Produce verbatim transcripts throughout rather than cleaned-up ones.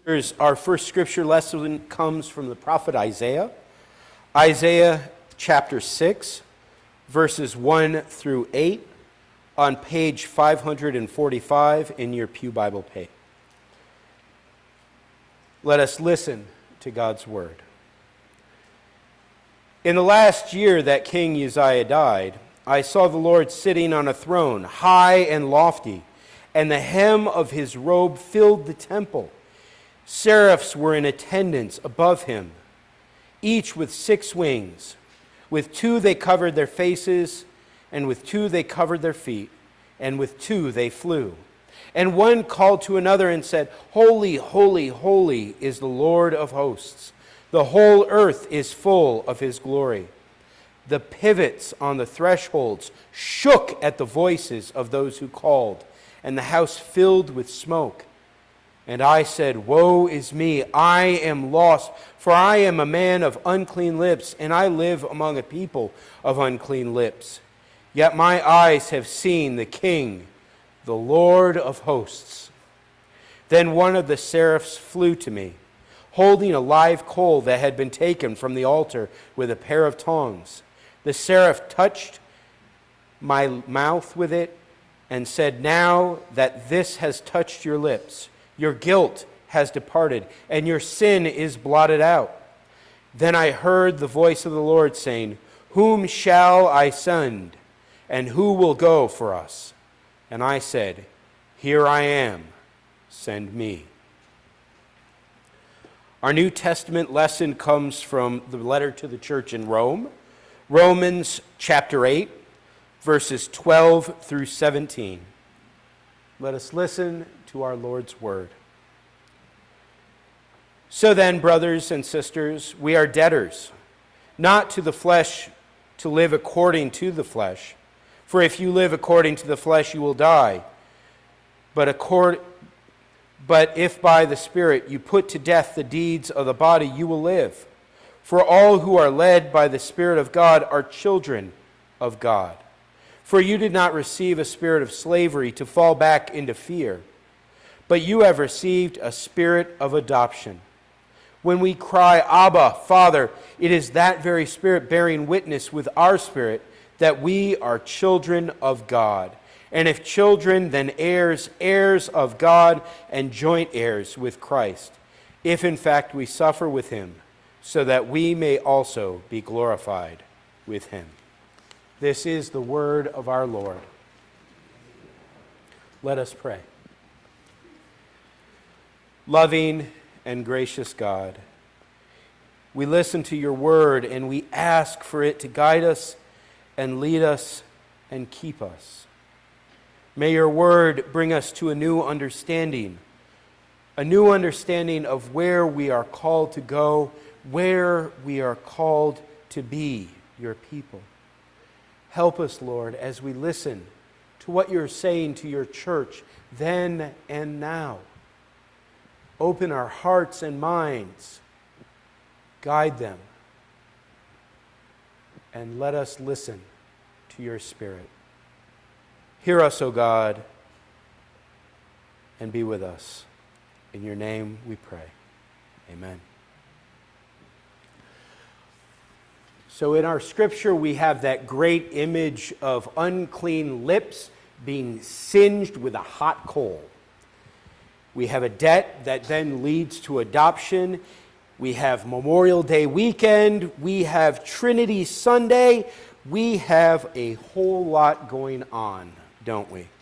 Here's our first scripture lesson comes from the prophet Isaiah. Isaiah chapter six, verses one through eight, on page five hundred forty-five in your Pew Bible page. Let us listen to God's word. In the last year that King Uzziah died, I saw the Lord sitting on a throne, high and lofty, and the hem of his robe filled the temple. Seraphs were in attendance above him, each with six wings. With two they covered their faces, and with two they covered their feet, and with two they flew. And one called to another and said, "Holy, holy, holy is the Lord of hosts. The whole earth is full of his glory." The pivots on the thresholds shook at the voices of those who called, and the house filled with smoke. And I said, "Woe is me, I am lost, for I am a man of unclean lips, and I live among a people of unclean lips. Yet my eyes have seen the King, the Lord of hosts." Then one of the seraphs flew to me, holding a live coal that had been taken from the altar with a pair of tongs. The seraph touched my mouth with it and said, "Now that this has touched your lips, your guilt has departed, and your sin is blotted out." Then I heard the voice of the Lord saying, "Whom shall I send, and who will go for us?" And I said, "Here I am, send me." Our New Testament lesson comes from the letter to the church in Rome, Romans chapter eight, verses twelve through seventeen. Let us listen to our Lord's word. "So then, brothers and sisters, we are debtors, not to the flesh, to live according to the flesh. For if you live according to the flesh, you will die. But, accord, but if by the Spirit you put to death the deeds of the body, you will live. For all who are led by the Spirit of God are children of God. For you did not receive a spirit of slavery to fall back into fear, but you have received a spirit of adoption. When we cry, 'Abba, Father,' it is that very Spirit bearing witness with our spirit that we are children of God. And if children, then heirs, heirs of God, and joint heirs with Christ, if in fact we suffer with him, so that we may also be glorified with him." This is the word of our Lord. Let us pray. Loving and gracious God, we listen to your word and we ask for it to guide us and lead us and keep us. May your word bring us to a new understanding, a new understanding of where we are called to go, where we are called to be your people. Help us, Lord, as we listen to what you're saying to your church then and now. Open our hearts and minds, guide them, and let us listen to your Spirit. Hear us, O God, and be with us. In your name we pray. Amen. So in our scripture, we have that great image of unclean lips being singed with a hot coal. We have a debt that then leads to adoption. We have Memorial Day weekend. We have Trinity Sunday. We have a whole lot going on, don't we?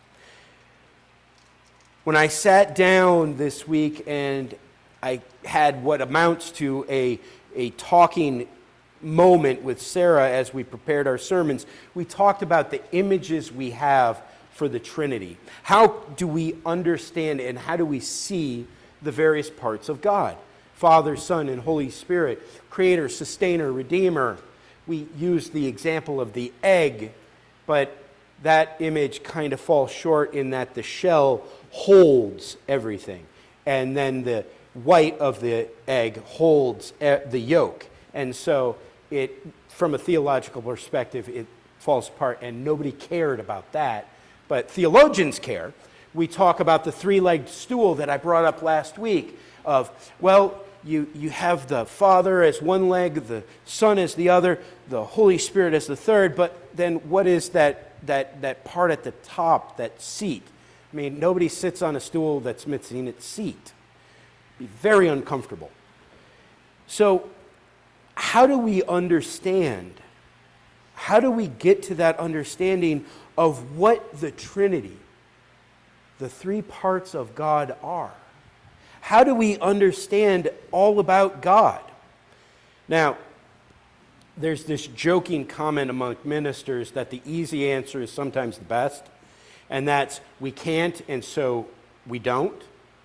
When I sat down this week and I had what amounts to a, a talking moment with Sarah as we prepared our sermons, we talked about the images we have for the Trinity. How do we understand and how do we see the various parts of God? Father, Son, and Holy Spirit, Creator, Sustainer, Redeemer. We use the example of the egg, but that image kind of falls short in that the shell holds everything, and then the white of the egg holds the yolk. And so it, from a theological perspective, it falls apart, and nobody cared about that. But theologians care. we talk about the three-legged stool that I brought up last week of, well, you, you have the Father as one leg, the Son as the other, the Holy Spirit as the third, but then what is that, that, that part at the top, that seat? I mean, nobody sits on a stool that's missing its seat. It'd be very uncomfortable. So, how do we understand? How do we get to that understanding of what the Trinity, the three parts of God, are? How do we understand all about God? Now, there's this joking comment among ministers that the easy answer is sometimes the best, and that's we can't, and so we don't.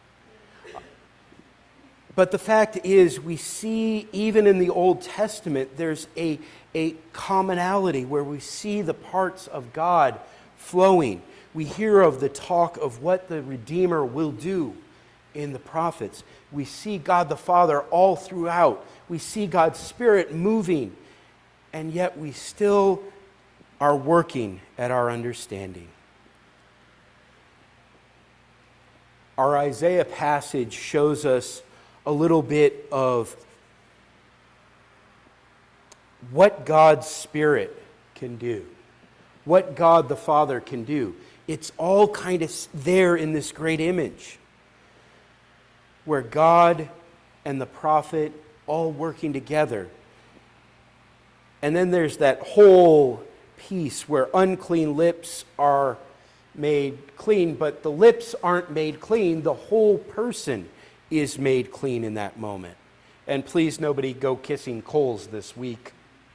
But the fact is, we see even in the Old Testament, there's a, a commonality where we see the parts of God flowing. We hear of the talk of what the Redeemer will do in the prophets. We see God the Father all throughout. We see God's Spirit moving, and yet we still are working at our understanding. Our Isaiah passage shows us a little bit of what God's Spirit can do, what God the Father can do. It's all kind of there in this great image where God and the prophet all working together. And then there's that whole piece where unclean lips are made clean, but the lips aren't made clean. The whole person is made clean in that moment. And please, nobody go kissing coals this week.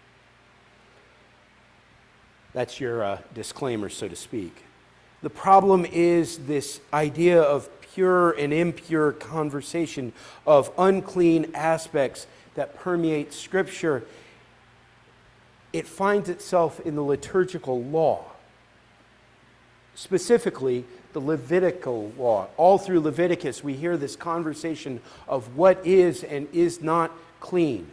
That's your uh, disclaimer, so to speak. The problem is this idea of pure and impure conversation, of unclean aspects that permeate Scripture. It finds itself in the liturgical law, specifically the Levitical law. All through Leviticus, we hear this conversation of what is and is not clean.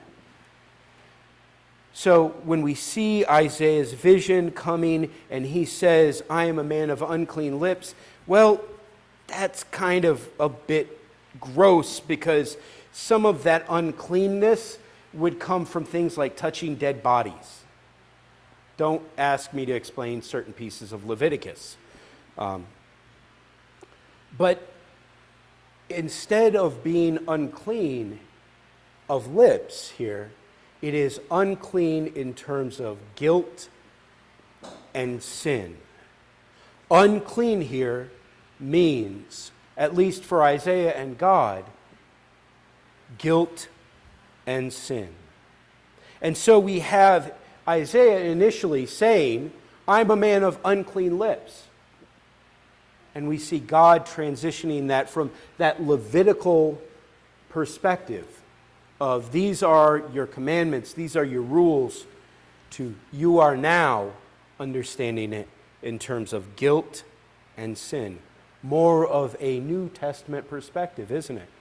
So when we see Isaiah's vision coming and he says, I am a man of unclean lips, well, that's kind of a bit gross because some of that uncleanness would come from things like touching dead bodies. Don't ask me to explain certain pieces of Leviticus. Um, but instead of being unclean of lips here, it is unclean in terms of guilt and sin. Unclean here means, at least for Isaiah and God, guilt and sin. And so we have Isaiah initially saying, I'm a man of unclean lips. And we see God transitioning that from that Levitical perspective of these are your commandments, these are your rules, to you are now understanding it in terms of guilt and sin. More of a New Testament perspective, isn't it?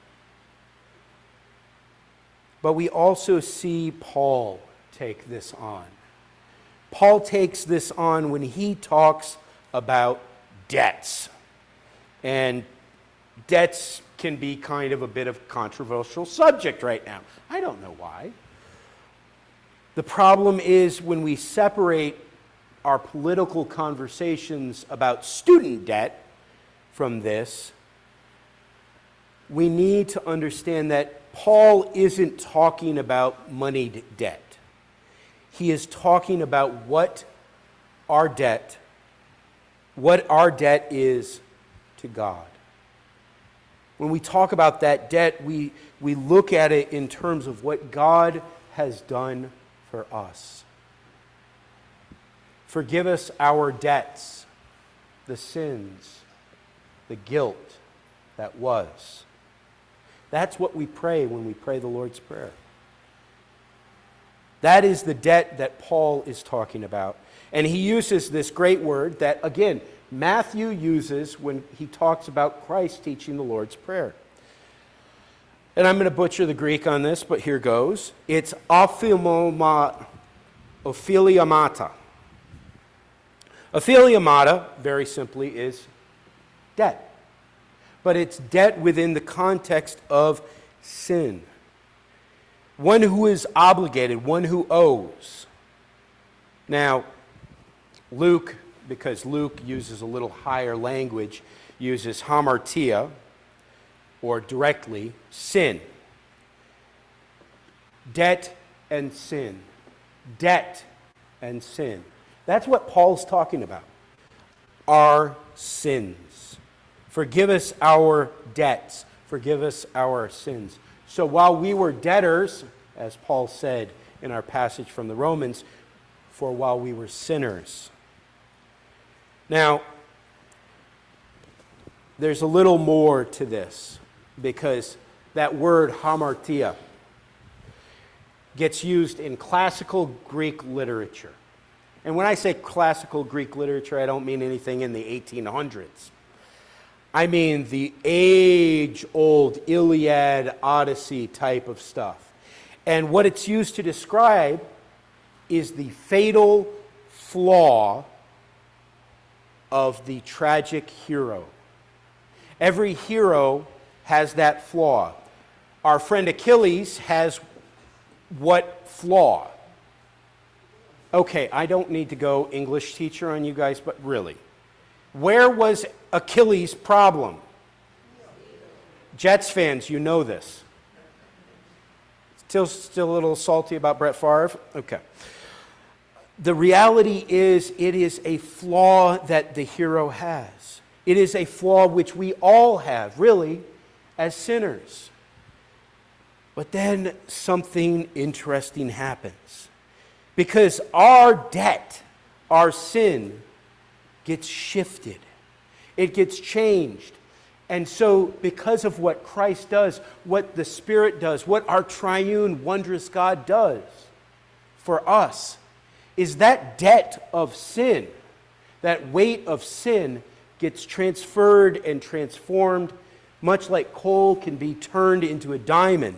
But we also see Paul take this on. Paul takes this on when he talks about debts. And debts can be kind of a bit of a controversial subject right now. I don't know why. The problem is when we separate our political conversations about student debt from this, we need to understand that Paul isn't talking about moneyed debt. He is talking about what our debt, what our debt is to God. When we talk about that debt, we, we look at it in terms of what God has done for us. Forgive us our debts, the sins, the guilt that was. That's what we pray when we pray the Lord's Prayer. That is the debt that Paul is talking about. And he uses this great word that, again, Matthew uses when he talks about Christ teaching the Lord's Prayer. And I'm going to butcher the Greek on this, but here goes. It's ophilomata. Ophiliomata. Ophiliomata, very simply, is debt. But it's debt within the context of sin. One who is obligated, one who owes. Now, Luke, because Luke uses a little higher language, uses hamartia, or directly, sin. Debt and sin. Debt and sin. That's what Paul's talking about. Our sins. Forgive us our debts. Forgive us our sins. So while we were debtors, as Paul said in our passage from the Romans, for while we were sinners. Now, there's a little more to this, because that word hamartia gets used in classical Greek literature. And when I say classical Greek literature, I don't mean anything in the eighteen hundreds. I mean the age-old Iliad, Odyssey type of stuff. And what it's used to describe is the fatal flaw of the tragic hero. Every hero has that flaw. Our friend Achilles has what flaw? Okay, I don't need to go English teacher on you guys, but really. Where was Achilles' problem? Jets fans, you know this. Still, still a little salty about Brett Favre? Okay. The reality is, it is a flaw that the hero has. It is a flaw which we all have, really, as sinners. But then something interesting happens. Because our debt, our sin, gets shifted. It gets changed. And so, because of what Christ does, what the Spirit does, what our triune, wondrous God does for us, is that debt of sin, that weight of sin, gets transferred and transformed, much like coal can be turned into a diamond.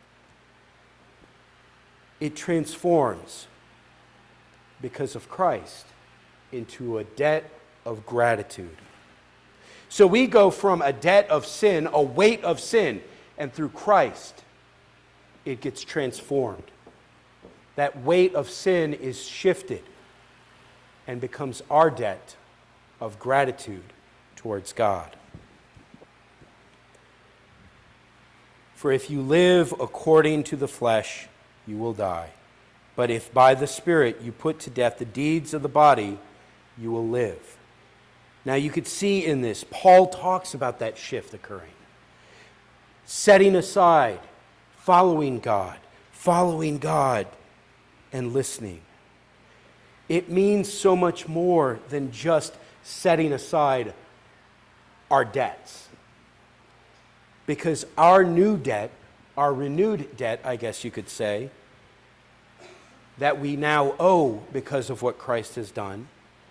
It transforms, because of Christ, into a debt of gratitude. So we go from a debt of sin, a weight of sin, and through Christ, it gets transformed. That weight of sin is shifted and becomes our debt of gratitude towards God. For if you live according to the flesh, you will die. But if by the Spirit you put to death the deeds of the body, you will live. Now you could see in this, Paul talks about that shift occurring. Setting aside, following God, following God, and listening. It means so much more than just setting aside our debts. Because our new debt, our renewed debt, I guess you could say, that we now owe because of what Christ has done,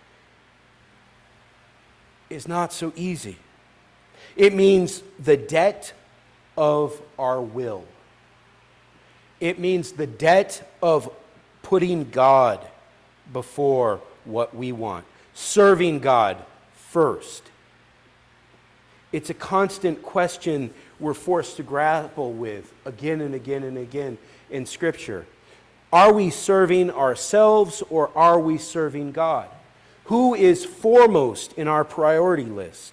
is not so easy. It means the debt of our will. It means the debt of putting God before what we want, serving God first. It's a constant question we're forced to grapple with again and again and again in Scripture. Are we serving ourselves or are we serving God? Who is foremost in our priority list?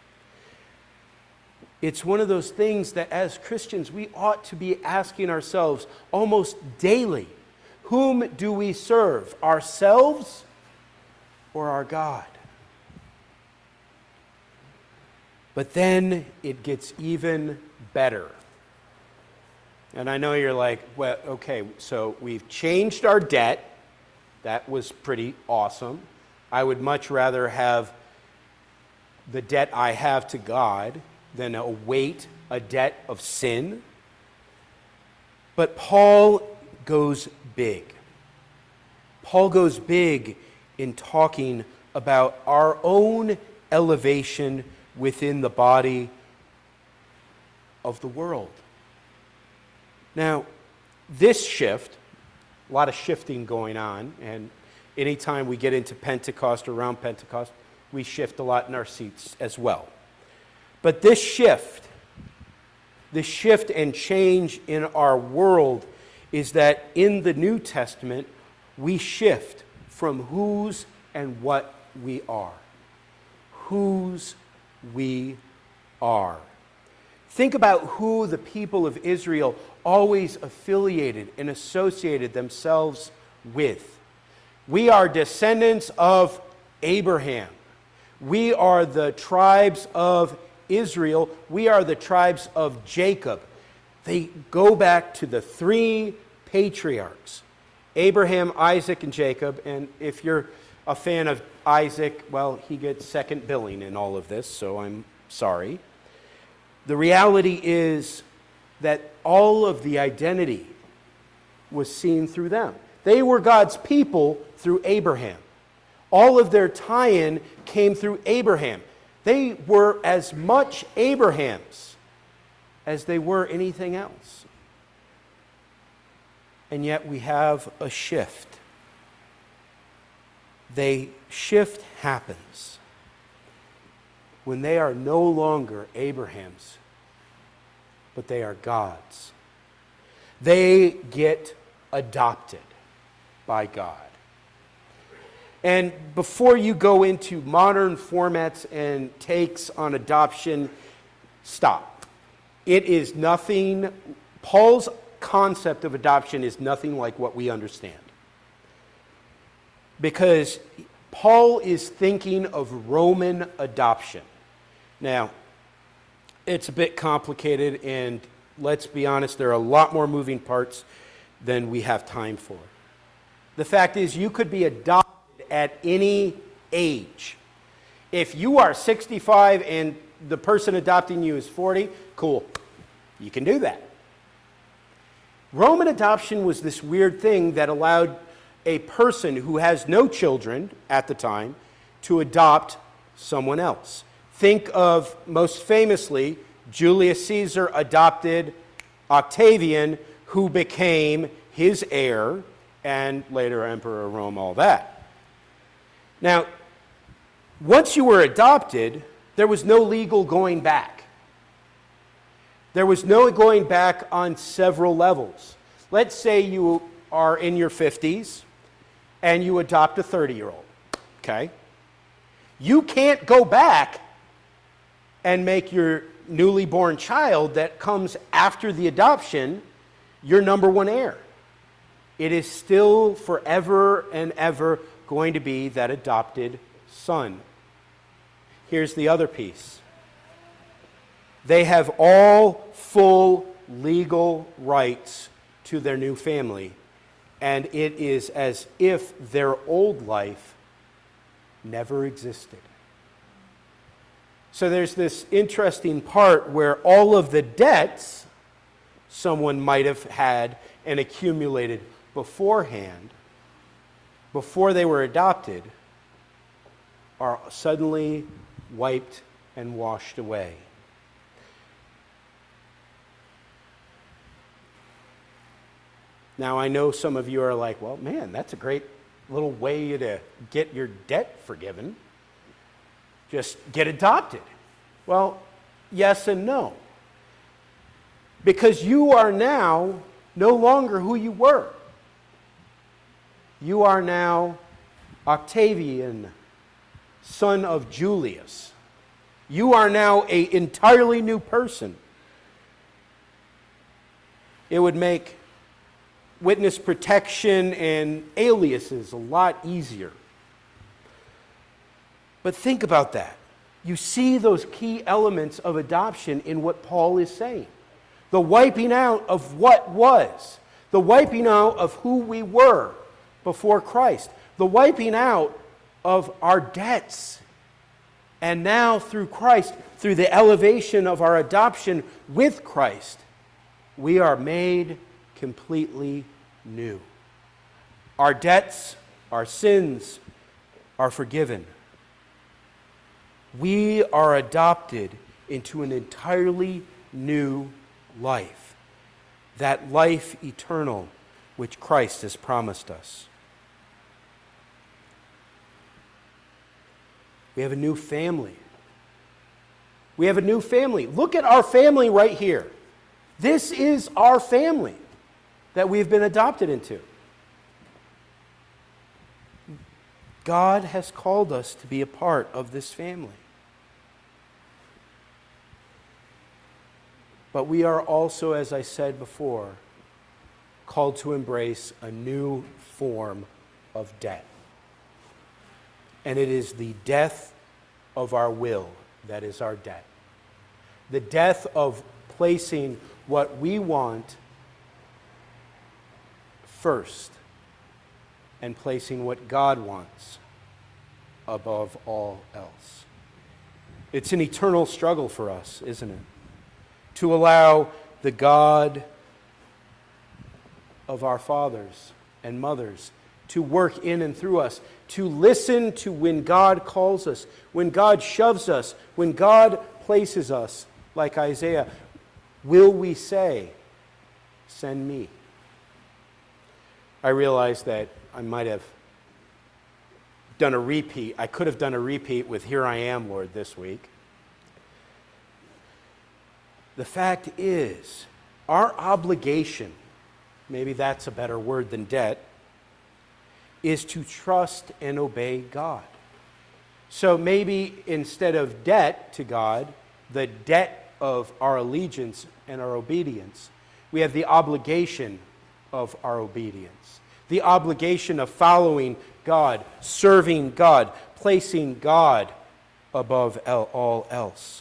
It's one of those things that as Christians we ought to be asking ourselves almost daily. Whom do we serve? Ourselves or our God? But then it gets even better. And I know you're like, well, okay, so we've changed our debt. That was pretty awesome. I would much rather have the debt I have to God than a weight, a debt of sin. But Paul goes big. Paul goes big in talking about our own elevation within the body of the world. Now, this shift, a lot of shifting going on, and anytime we get into Pentecost or around Pentecost, we shift a lot in our seats as well. But this shift, this shift and change in our world is that in the New Testament, we shift from whose and what we are. Whose we are. Think about who the people of Israel always affiliated and associated themselves with. We are descendants of Abraham. We are the tribes of Israel. We are the tribes of Jacob. They go back to the three patriarchs, Abraham, Isaac, and Jacob. And if you're a fan of Isaac, well, he gets second billing in all of this, so I'm sorry. The reality is that all of the identity was seen through them. They were God's people through Abraham. All of their tie-in came through Abraham. They were as much Abraham's as they were anything else. And yet we have a shift. The shift happens when they are no longer Abraham's, but they are God's. They get adopted by God. And before you go into modern formats and takes on adoption, stop. It is nothing, Paul's concept of adoption is nothing like what we understand. Because Paul is thinking of Roman adoption. Now, it's a bit complicated, and let's be honest, there are a lot more moving parts than we have time for. The fact is, you could be adopted at any age. If you are sixty-five and the person adopting you is forty, cool, you can do that. Roman adoption was this weird thing that allowed a person who has no children at the time to adopt someone else. Think of, most famously, Julius Caesar adopted Octavian, who became his heir, and later Emperor of Rome, all that. Now, once you were adopted, there was no legal going back. There was no going back on several levels. Let's say you are in your fifties and you adopt a thirty-year-old, okay? You can't go back and make your newly born child that comes after the adoption your number one heir. It is still forever and ever going to be that adopted son. Here's the other piece. They have all full legal rights to their new family, and it is as if their old life never existed. So there's this interesting part where all of the debts someone might have had and accumulated beforehand, before they were adopted, are suddenly wiped and washed away. Now, I know some of you are like, well, man, that's a great little way to get your debt forgiven. Just get adopted. Well, yes and no. Because you are now no longer who you were. You are now Octavian, son of Julius. You are now an entirely new person. It would make witness protection and aliases a lot easier. But think about that. You see those key elements of adoption in what Paul is saying. The wiping out of what was. The wiping out of who we were before Christ. The wiping out of our debts. And now through Christ, through the elevation of our adoption with Christ, we are made completely new. Our debts, our sins are forgiven. We are adopted into an entirely new life, that life eternal which Christ has promised us. We have a new family. We have a new family. Look at our family right here. This is our family that we've been adopted into. God has called us to be a part of this family. But we are also, as I said before, called to embrace a new form of death. And it is the death of our will that is our debt. The death of placing what we want first and placing what God wants above all else. It's an eternal struggle for us, isn't it? To allow the God of our fathers and mothers to work in and through us, to listen to when God calls us, when God shoves us, when God places us, like Isaiah, will we say, "Send me"? I realize that I might have done a repeat. I could have done a repeat with "Here I am, Lord," this week. The fact is, our obligation, maybe that's a better word than debt, is to trust and obey God. So maybe instead of debt to God, the debt of our allegiance and our obedience, we have the obligation of our obedience, the obligation of following God, serving God, placing God above all else.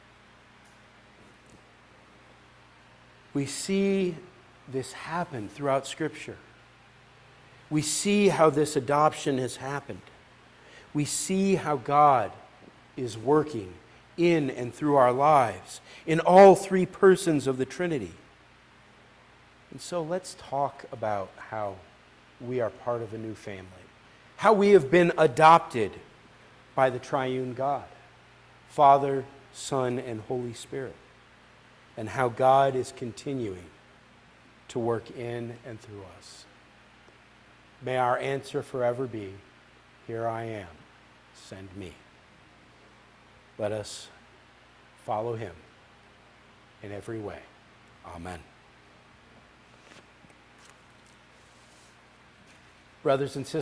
We see this happen throughout Scripture. We see how this adoption has happened. We see how God is working in and through our lives, in all three persons of the Trinity. And so let's talk about how we are part of a new family, how we have been adopted by the triune God, Father, Son, and Holy Spirit, and how God is continuing to work in and through us. May our answer forever be, "Here I am, send me." Let us follow him in every way. Amen. Brothers and sisters,